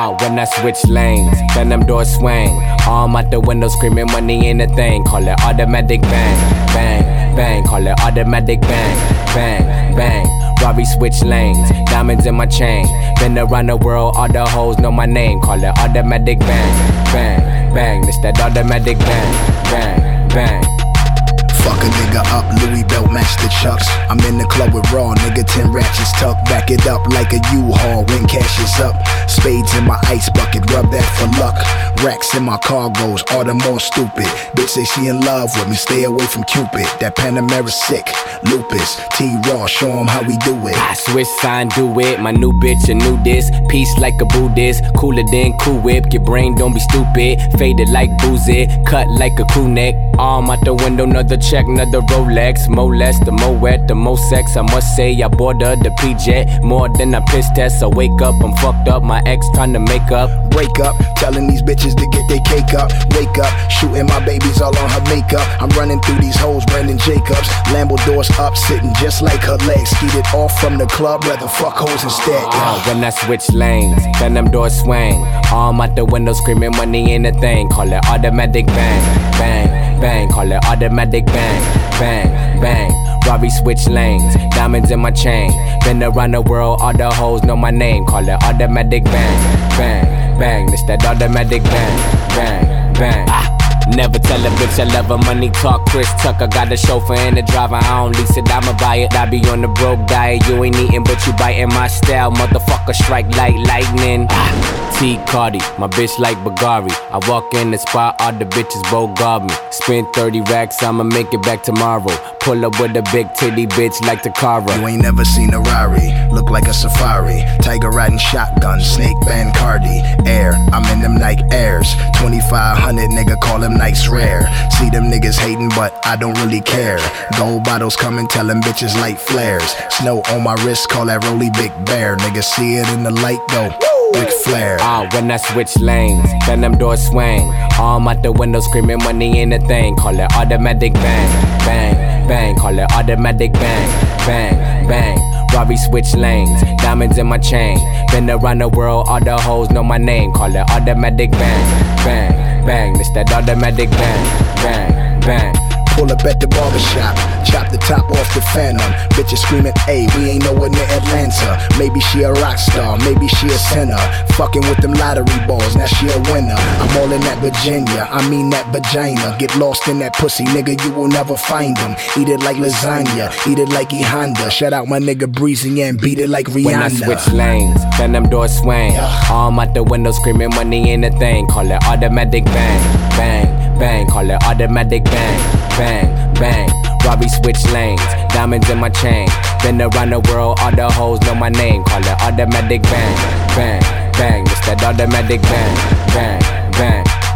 When I switch lanes, then them doors swing. Arm out the window screaming money ain't a thing. Call it automatic bang, bang, bang. Call it automatic bang, bang, bang. Robbie switch lanes, diamonds in my chain. Been around the world, all the hoes know my name. Call it automatic bang, bang, bang. It's that automatic bang, bang, bang. Fuck a nigga up, Louis belt match the chucks. I'm in the club with Raw, nigga 10 ratchets tucked. Back it up like a U-Haul when cash is up. Spades in my ice bucket, rub that for luck. Racks in my cargoes, all the more stupid. Bitch say she in love with me, stay away from Cupid. That Panamera sick, lupus. T-Raw, show him how we do it. I switch sign, do it, my new bitch a new disc. Peace like a Buddhist, cooler than Cool Whip. Your brain don't be stupid, faded like boozy. Cut like a crew neck, arm out the window, another check, another Rolex. More less, the more wet, the more sex. I must say I boarded the PJ more than I piss test. I wake up, I'm fucked up, my ex trying to make up. Wake up, telling these bitches to get their cake up. Wake up, shooting my babies all on her makeup. I'm running through these hoes, Brandon Jacobs. Lambo doors up, sitting just like her legs. Skeeted off from the club, rather fuck hoes instead. When I switch lanes, then them doors swing. Arm out the window screaming money ain't a thing. Call it automatic bang, bang, bang. Call it automatic bang, bang, bang. Robbie switch lanes, diamonds in my chain. Been around the world, all the hoes know my name. Call it automatic bang, bang, bang. It's that automatic bang, bang, bang. Never tell a bitch I love her, money talk, Chris Tucker. Got a chauffeur and a driver, I don't lease it, I'ma buy it. I be on the broke diet, you ain't eating but you biting my style. Motherfucker strike like lightning. T Cardi, my bitch like Bagari. I walk in the spot, all the bitches bogard me. Spend 30 racks, I'ma make it back tomorrow. Pull up with a big titty bitch like Takara. You ain't never seen a Rari, look like a safari. Tiger riding shotgun, snake band Cardi. Air, I'm in them Nike Airs. 2500 nigga call them Nikes rare. See them niggas hating but I don't really care. Gold bottles coming, tell them bitches light flares. Snow on my wrist, call that Rolly Big Bear. Niggas see it in the light though. Big flare. When I switch lanes, then them doors swing. Arm out the window screaming money ain't a thing. Call it automatic bang, bang, bang. Call it automatic bang, bang, bang. Robbie switch lanes, diamonds in my chain. Been around the world, all the hoes know my name. Call it automatic bang, bang, bang. It's that automatic bang, bang, bang. Pull up at the barbershop, chop the top off the Phantom. Bitches screaming, ayy, we ain't nowhere near Atlanta. Maybe she a rock star, maybe she a sinner. Fucking with them lottery balls, now she a winner. I'm all in that Virginia, I mean that vagina. Get lost in that pussy, nigga, you will never find them. Eat it like lasagna, eat it like E Honda. Shout out my nigga Breezy and beat it like Rihanna. When I switch lanes, then them doors swing. Arm out the window screaming money ain't a thing. Call it automatic bang, bang, bang. Call it automatic bang, bang, bang. Robbie switch lanes, diamonds in my chain. Been around the world, all the hoes know my name. Call it automatic bang, bang, bang. It's that automatic bang, bang, bang.